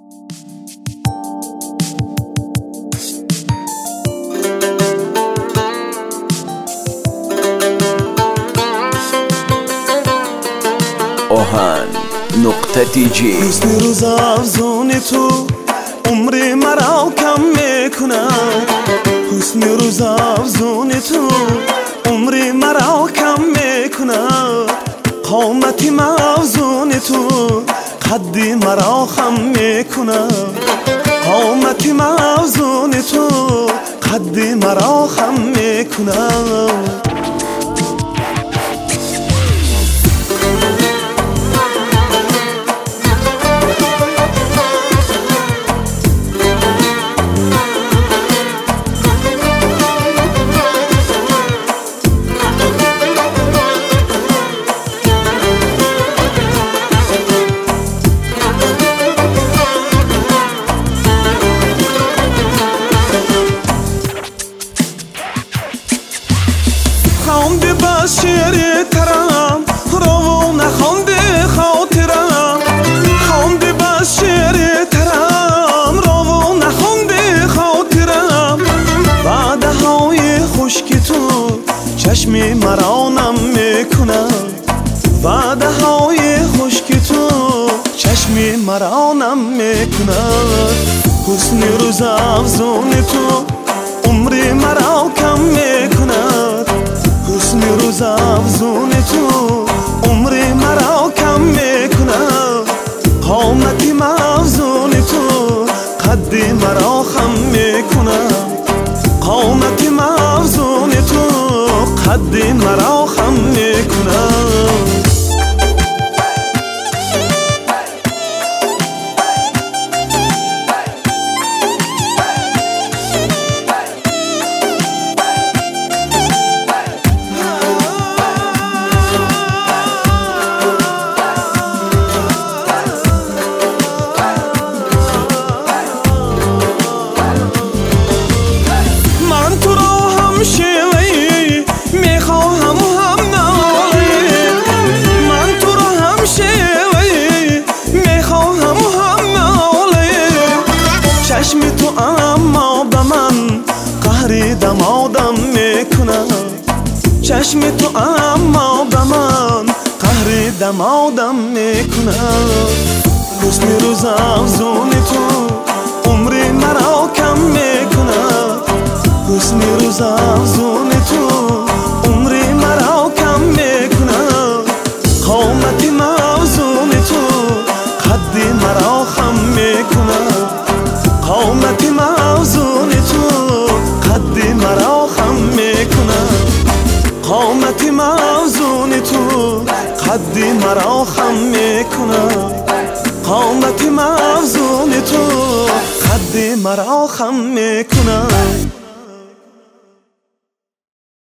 آهن نقطه TG. حسن روز افزون تو عمر مرا کم میکنه، حسن روز افزون تو عمر مرا کم میکنه، قامت افزون تو قدی مرا خم میکنه، قامت افزون تو قدی مرا خم میکنه. خوانده با شعر ترم رو نخوانده خاطرم، خوانده با شعر ترم رو نخوانده خاطرم، وعده های خشک تو چشم مرا نم میکنه، وعده های خشک تو چشم مرا نم میکنه. حسن روز افزون تو عمر مرا کم میکنه، حسن روز افزون تو عمر مرا کم میکنه، قامت افزون تو قد مرا خم میکنه، قامت افزون تو قد مرا خم میکنه. چشم تو اما به من قهر دمادم میکنه، چشم تو اما به من قهر دمادم میکنه. حسن روز افزون تو عمر مرا کم میکنه، حسن روز افزون تو عمر مرا کم میکنه، قامت افزون تو قد مرا خم میکنه، قامت افزون تو قد مرا خم میکنه، قامت افزون تو قد مرا خم میکنه، قامت افزون تو قد مرا خم میکنه.